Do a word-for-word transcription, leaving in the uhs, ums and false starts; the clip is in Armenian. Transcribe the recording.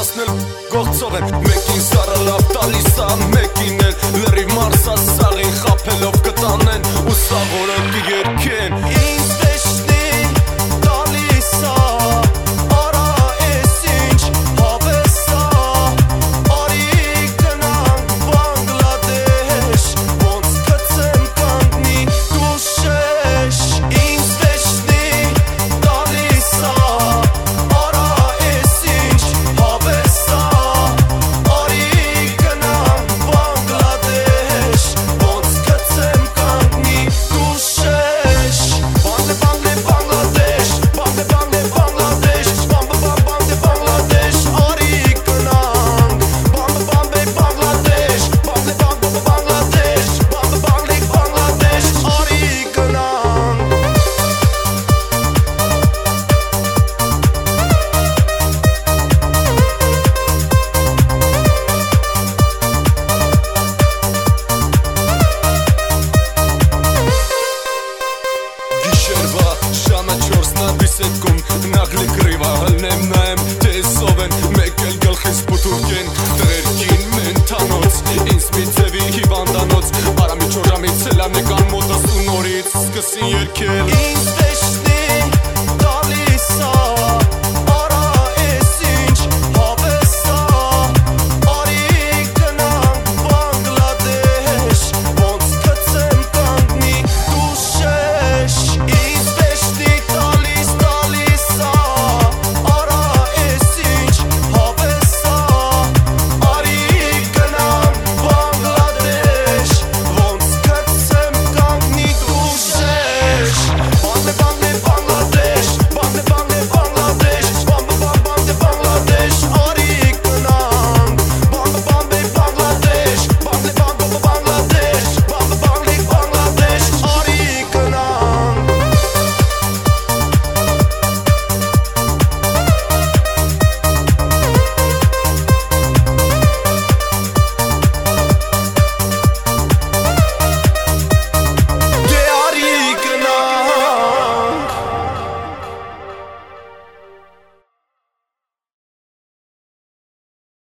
հասնել գողցով են Մեկին սարը լավ տալիս ա, մեկին էլ լրիվ մարսա սաղին խապելով կտանեն ու սաղորը կերքեն Ինձ վեշնի տալիս ա, արա ես ինչ հավես ա Արի գնանք Բանգլադեշ, ոնց կծեմ կանգնի դու շեշ Ինձ վեշնի տալիս ա, արա ես ինչ հավես ա Արի գնանք Բանգլադեշ, ոնց կծեմ կանգնի դու շեշ Բանգլե բանգլե Բանգլադեշ, բանգլե բանգլե Բանգլադեշ Բամբը բամբե Բանգլադեշ, արի գնանք Բամբը բամբե Բանգլադեշ, բանգլե բանգլե Բանգլադեշ Բամբը բանգլե Բանգլադեշ, արի գնանք Գիշերվա ժամը չորսն ա դիսեկում Նախլի կրիվա հլնեմ նայեմ թե սով են Մեկ էլ գլխիս պուտուրք են Տղերքին մենթանոց Ինձ մի ձևի հիվանդանոց Արամի չորջամի ցելանեկան մոտս ու նորից սկսին երկել Ինձ